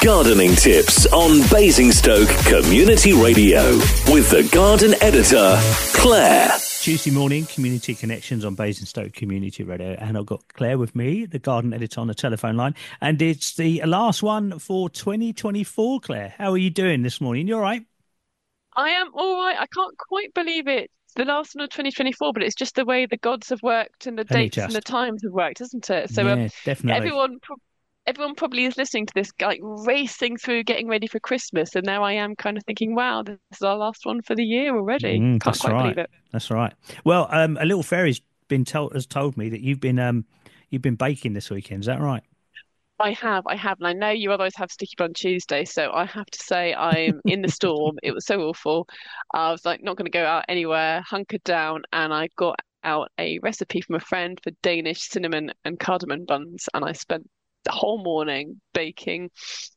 Gardening tips on Basingstoke Community Radio with the garden editor, Claire. Tuesday morning, Community Connections on Basingstoke Community Radio, and I've got Claire with me, the garden editor, on the telephone line, and it's the last one for 2024. Claire, how are you doing this morning? You all right? I am all right. I can't quite believe it. It's the last one of 2024, but it's just the way the gods have worked and the dates and the times have worked, isn't it? So yeah, definitely. Everyone probably is listening to this, like racing through, getting ready for Christmas, and now I am kind of thinking, wow, this is our last one for the year already. Can't quite believe it. That's right. Well, a little fairy's has told me that you've been baking this weekend. Is that right? I have, and I know you otherwise have Sticky Bun Tuesday, so I have to say I'm in the storm. It was so awful. I was like not going to go out anywhere, hunkered down, and I got out a recipe from a friend for Danish cinnamon and cardamom buns, and I spent the whole morning baking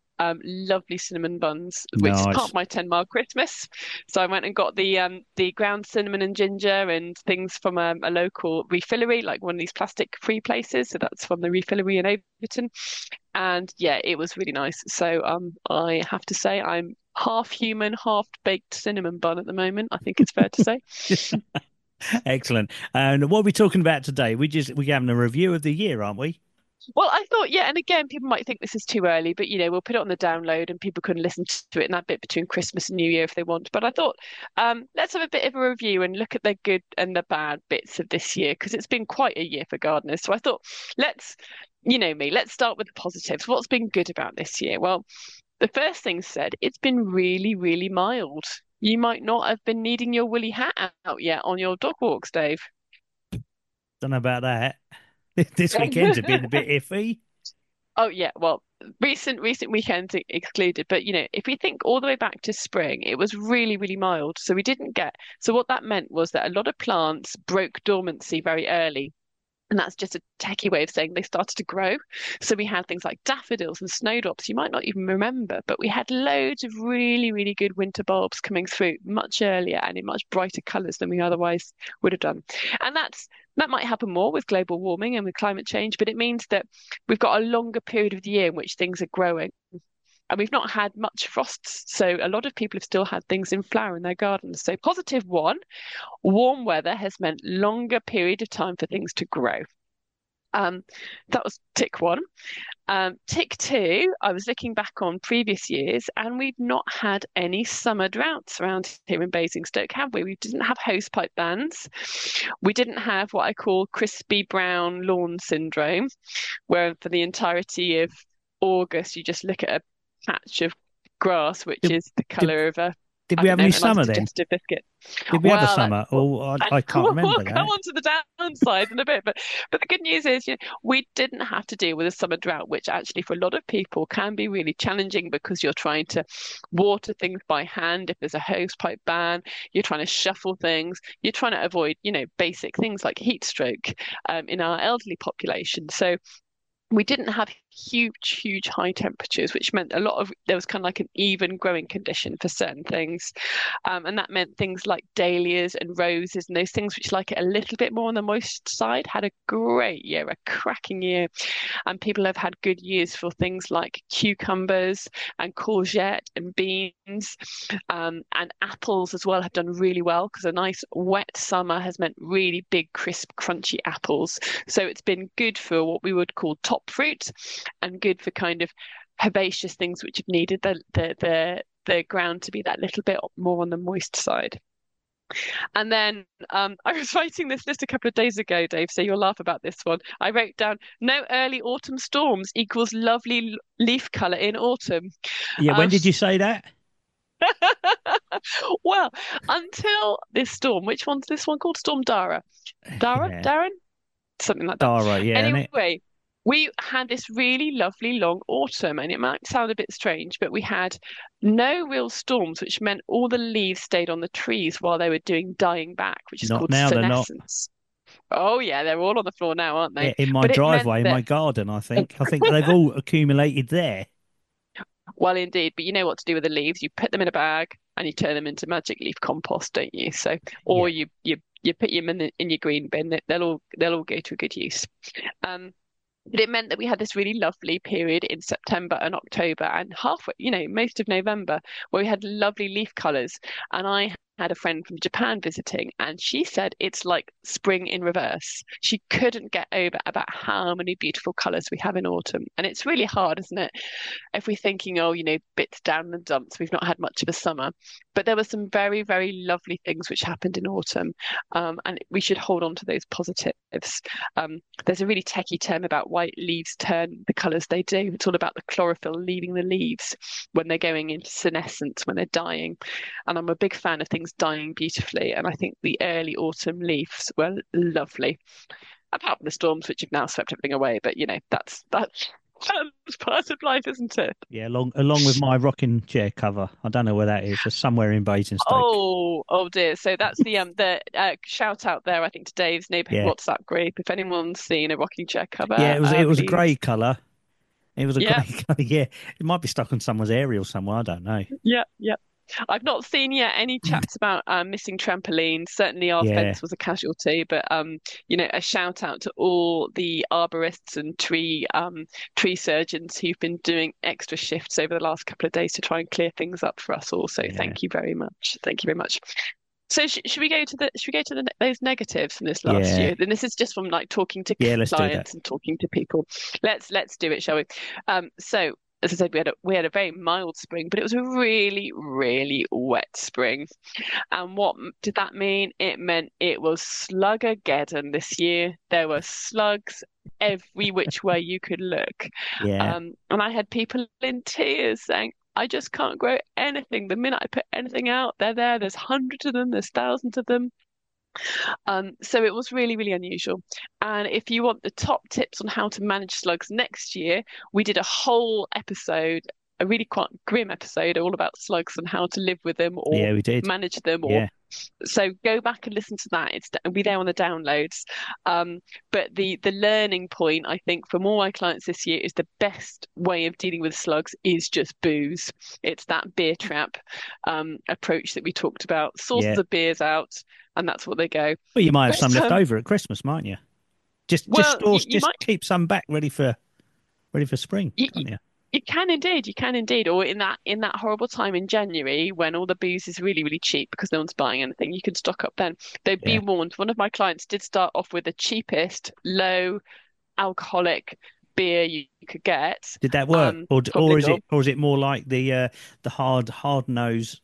lovely cinnamon buns, which is part of my 10-mile Christmas. So I went and got the ground cinnamon and ginger and things from a local refillery, like one of these plastic-free places. So that's from the refillery in Overton. And yeah, it was really nice. So I have to say I'm half human, half baked cinnamon bun at the moment. I think it's fair to say. Excellent. And what are we talking about today? We're having a review of the year, aren't we? Well, I thought, yeah, and again, people might think this is too early, but we'll put it on the download and people can listen to it in that bit between Christmas and New Year if they want. But I thought, let's have a bit of a review and look at the good and the bad bits of this year, because it's been quite a year for gardeners. So I thought, let's start with the positives. What's been good about this year? Well, the first thing said, it's been really, really mild. You might not have been needing your woolly hat out yet on your dog walks, Dave. Don't know about that. This weekend's been a bit iffy. Oh yeah, well, recent weekends excluded, but if we think all the way back to spring, it was really, really mild. So what that meant was that a lot of plants broke dormancy very early. And that's just a techie way of saying they started to grow. So we had things like daffodils and snowdrops you might not even remember, but we had loads of really, really good winter bulbs coming through much earlier and in much brighter colours than we otherwise would have done. And that might happen more with global warming and with climate change, but it means that we've got a longer period of the year in which things are growing. And we've not had much frosts, so a lot of people have still had things in flower in their gardens. So positive one, warm weather has meant longer period of time for things to grow. That was tick one. Tick two, I was looking back on previous years and we've not had any summer droughts around here in Basingstoke, have we? We didn't have hosepipe bans. We didn't have what I call crispy brown lawn syndrome, where for the entirety of August you just look at a patch of grass which is the colour of a did we have any summer then? Biscuit. Did we have a summer? I can't remember we'll that. come on to the downside in a bit, but the good news is we didn't have to deal with a summer drought, which actually for a lot of people can be really challenging because you're trying to water things by hand. If there's a hosepipe ban, you're trying to shuffle things, you're trying to avoid basic things like heat stroke in our elderly population. So we didn't have huge high temperatures, which meant there was kind of like an even growing condition for certain things. And that meant things like dahlias and roses and those things which like it a little bit more on the moist side had a great year, a cracking year. And people have had good years for things like cucumbers and courgette and beans, and apples as well have done really well because a nice wet summer has meant really big, crisp, crunchy apples. So it's been good for what we would call top fruit and good for kind of herbaceous things which have needed the ground to be that little bit more on the moist side. And then I was writing this list a couple of days ago, Dave, so you'll laugh about this one. I wrote down, no early autumn storms equals lovely leaf colour in autumn. Yeah, when did you say that? Well, until this storm, which one's this one called? Storm Dara? Yeah. Darren? Something like that. Dara, yeah. Anyway, we had this really lovely long autumn, and it might sound a bit strange, but we had no real storms, which meant all the leaves stayed on the trees while they were dying back, which is called senescence. Oh yeah, they're all on the floor now, aren't they? Yeah, in my driveway, in my garden, I think they've all accumulated there. Well, indeed, but you know what to do with the leaves. You put them in a bag and you turn them into magic leaf compost, don't you? So, or you put them in your green bin. They'll all go to a good use. But it meant that we had this really lovely period in September and October and halfway, most of November, where we had lovely leaf colours. And I had a friend from Japan visiting, and she said it's like spring in reverse. She couldn't get over about how many beautiful colours we have in autumn. And it's really hard, isn't it? If we're thinking, oh, bits down the dumps, we've not had much of a summer. But there were some very, very lovely things which happened in autumn. And we should hold on to those positives. There's a really techie term about why leaves turn the colours they do. It's all about the chlorophyll leaving the leaves when they're going into senescence, when they're dying. And I'm a big fan of things dying beautifully. And I think the early autumn leaves were lovely, apart from the storms, which have now swept everything away. But that's part of life, isn't it? Yeah, along with my rocking chair cover. I don't know where that is. It's somewhere in Basingstoke. Oh dear. So that's the shout out there, I think, to Dave's neighbourhood Yeah. WhatsApp group. If anyone's seen a rocking chair cover, Yeah, it was a please. grey colour. It was a Yeah, grey colour. Yeah, it might be stuck on someone's aerial somewhere. I don't know. yeah, yeah. I've not seen yet any chats about missing trampolines. Certainly our Yeah, fence was a casualty, but a shout out to all the arborists and tree surgeons who've been doing extra shifts over the last couple of days to try and clear things up for us all. So yeah, thank you very much. Thank you very much. So should we go to those negatives from this last yeah, year? Then this is just from like talking to yeah. Let's do that. clients and talking to people. Let's do it, shall we? So as I said, we had a very mild spring, but it was a really, really wet spring. And what did that mean? It meant it was Sluggergeddon this year. There were slugs every which way you could look. Yeah, And I had people in tears saying, I just can't grow anything. The minute I put anything out, they're there. There's hundreds of them, there's thousands of them. So it was really, really unusual. And if you want the top tips on how to manage slugs next year, we did a whole episode, a really quite grim episode, all about slugs and how to live with them or yeah. We did. manage them. Or Yeah, so go back and listen to that. It'll be there on the downloads. But the learning point, I think, from all my clients this year is the best way of dealing with slugs is just booze. It's that beer trap approach that we talked about. Source yeah. the beers out, and that's what they go. Well, you might have some But left over at Christmas, mightn't you? Just well, store, you just might keep some back ready for spring, you, can't you? you can indeed, or in that horrible time in January when all the booze is really really cheap because no one's buying anything, you can stock up then. Though be Yeah. warned, one of my clients did start off with the cheapest low alcoholic beer you could get. Did that work, or Called or is Lidl. it more like the hard nose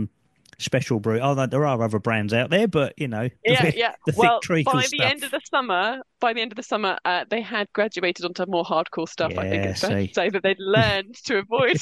special brew? Oh, there are other brands out there, but Yeah, the, yeah. the thick Well, treacle stuff. by the end of the summer, they had graduated onto more hardcore stuff. I think Yeah, it's fair to see. say that they'd learned to avoid,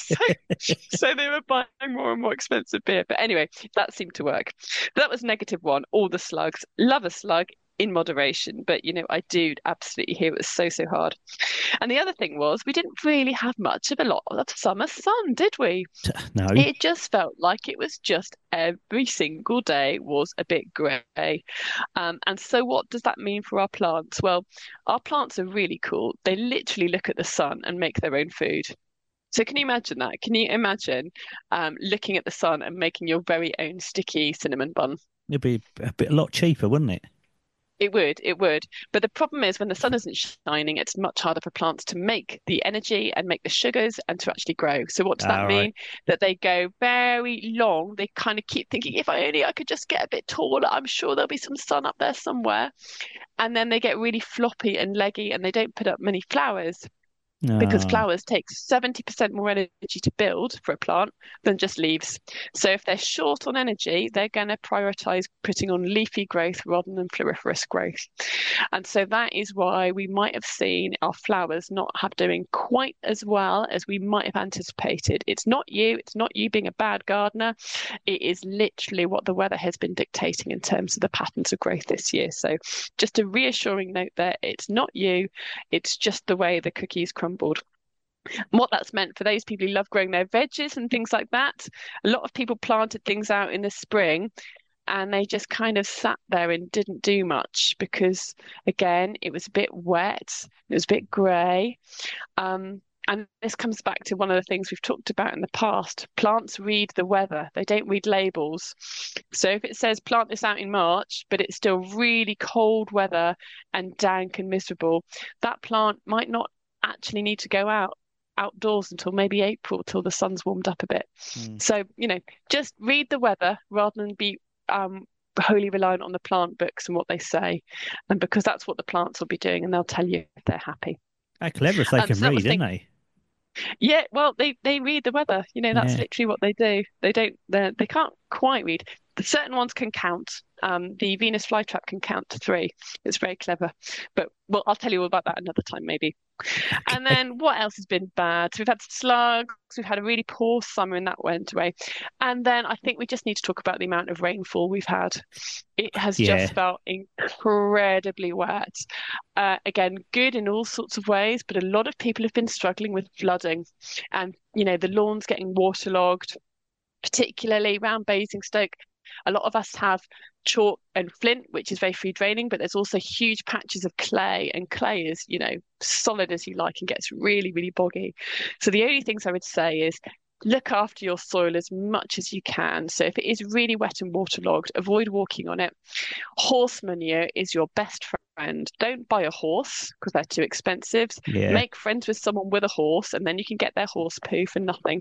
so they were buying more and more expensive beer. But anyway, that seemed to work. That was negative one. All the slugs. Love a slug in moderation, but I do absolutely hear it was so so hard. And the other thing was we didn't really have much of a lot of summer sun, did we? No. It just felt like it was just every single day was a bit grey. And so what does that mean for our plants? Well, our plants are really cool. They literally look at the sun and make their own food. So can you imagine that? Can you imagine looking at the sun and making your very own sticky cinnamon bun? It'd be a lot cheaper, wouldn't it? It would, it would. But the problem is when the sun isn't shining, it's much harder for plants to make the energy and make the sugars and to actually grow. So what does that All right. mean? That they go very long. They kind of keep thinking, if I only I could just get a bit taller, I'm sure there'll be some sun up there somewhere. And then they get really floppy and leggy and they don't put up many flowers because No. flowers take 70% more energy to build for a plant than just leaves. So if they're short on energy, they're going to prioritize putting on leafy growth rather than floriferous growth. And so that is why we might have seen our flowers not have doing quite as well as we might have anticipated. It's not you being a bad gardener. It is literally what the weather has been dictating in terms of the patterns of growth this year. So just a reassuring note there, it's not you, it's just the way the cookies crumbled. What that's meant for those people who love growing their veggies and things like that, a lot of people planted things out in the spring and they just kind of sat there and didn't do much because, again, it was a bit wet, it was a bit grey. and this comes back to one of the things we've talked about in the past. Plants read the weather, they don't read labels. So if it says plant this out in March, but it's still really cold weather and dank and miserable, that plant might not actually need to go outdoors until maybe April, till the sun's warmed up a bit. So, just read the weather rather than be wholly reliant on the plant books and what they say. And because that's what the plants will be doing, and they'll tell you if they're happy. How clever if they can read, aren't they? Yeah, well, they read the weather. That's literally what they do. They can't quite read. Certain ones can count. The Venus flytrap can count to 3. It's very clever. But I'll tell you all about that another time, maybe. Okay. And then what else has been bad? So we've had slugs. We've had a really poor summer, and that went away. And then I think we just need to talk about the amount of rainfall we've had. It has just felt incredibly wet. Again, good in all sorts of ways, but a lot of people have been struggling with flooding, and the lawns getting waterlogged, particularly around Basingstoke. A lot of us have chalk and flint, which is very free draining, but there's also huge patches of clay, and clay is, solid as you like and gets really, really boggy. So the only things I would say is look after your soil as much as you can. So if it is really wet and waterlogged, avoid walking on it. Horse manure is your best friend. Don't buy a horse because they're too expensive. Make friends with someone with a horse, and then you can get their horse poo for nothing.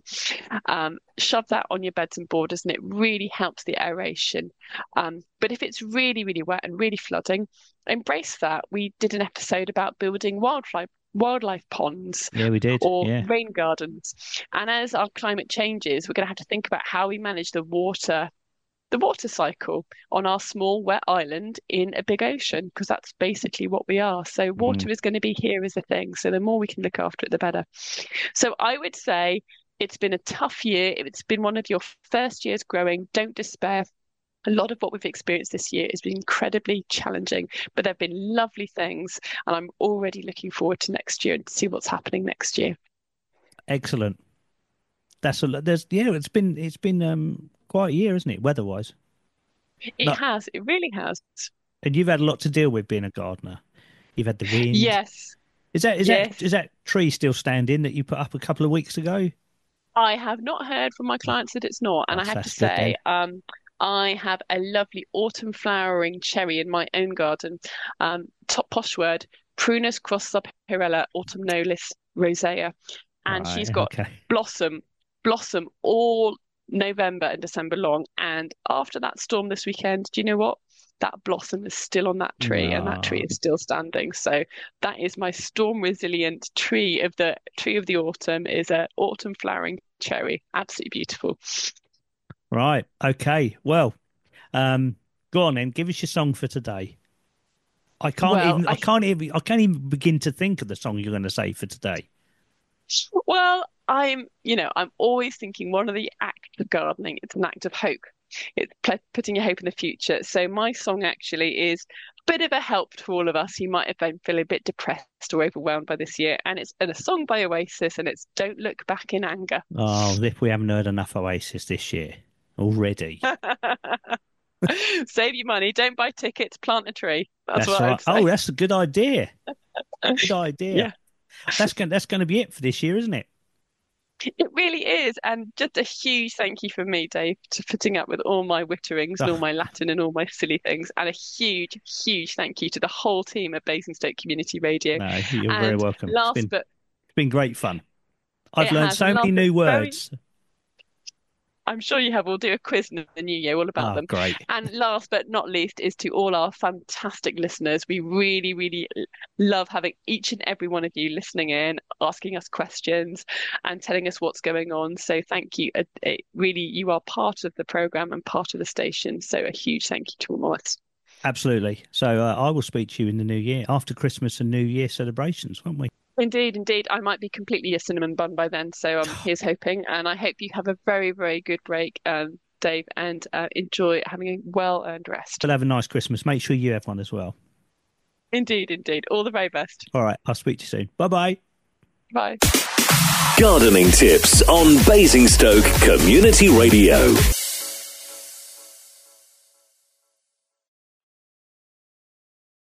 Shove that on your beds and borders, and it really helps the aeration. But if it's really, really wet and really flooding, embrace that. We did an episode about building wildlife ponds. Yeah, we did. Or rain gardens. And as our climate changes, we're going to have to think about how we manage the water cycle on our small wet island in a big ocean, because that's basically what we are. So water is going to be here as a thing. So the more we can look after it, the better. So I would say it's been a tough year. It's been one of your first years growing. Don't despair. A lot of what we've experienced this year has been incredibly challenging, but there have been lovely things, and I'm already looking forward to next year and to see what's happening next year. Excellent. It's been quite a year, isn't it, weather-wise? It has. It really has. And you've had a lot to deal with being a gardener. You've had the wind. Yes. Is that tree still standing that you put up a couple of weeks ago? I have not heard from my clients that it's not, and I have to say, I have a lovely autumn flowering cherry in my own garden. Top posh word, Prunus crossubpirella autumnalis rosea, and she's got blossom all November and December long. And after that storm this weekend, do you know what? That blossom is still on that tree, and that tree is still standing. So that is my storm resilient tree of the autumn. Is a autumn flowering cherry, absolutely beautiful. Right. Okay. Well, go on then. Give us your song for today. I can't even begin to think of the song you're going to say for today. Well, I'm always thinking one of the acts of gardening, it's an act of hope. It's putting your hope in the future. So my song actually is a bit of a help to all of us who might have been feeling a bit depressed or overwhelmed by this year. And it's a song by Oasis, and it's Don't Look Back in Anger. Oh, if we haven't heard enough Oasis this year already. Save your money. Don't buy tickets. Plant a tree. That's what I'd say. Oh, that's a good idea. Good idea. Yeah. That's going to be it for this year, isn't it? It really is. And just a huge thank you from me, Dave, for putting up with all my witterings and all my Latin and all my silly things. And a huge, huge thank you to the whole team at Basingstoke Community Radio. No, you're very welcome. It's been great fun. I've learned so many new words. I'm sure you have. We'll do a quiz in the new year all about them. Great. And last but not least is to all our fantastic listeners. We really, really love having each and every one of you listening in, asking us questions and telling us what's going on. So thank you. Really, you are part of the programme and part of the station. So a huge thank you to all of us. Absolutely. So I will speak to you in the new year, after Christmas and New Year celebrations, won't we? Indeed, indeed. I might be completely a cinnamon bun by then, so here's hoping. And I hope you have a very, very good break, Dave, and enjoy having a well-earned rest. We'll have a nice Christmas. Make sure you have one as well. Indeed, indeed. All the very best. All right. I'll speak to you soon. Bye-bye. Bye. Gardening tips on Basingstoke Community Radio.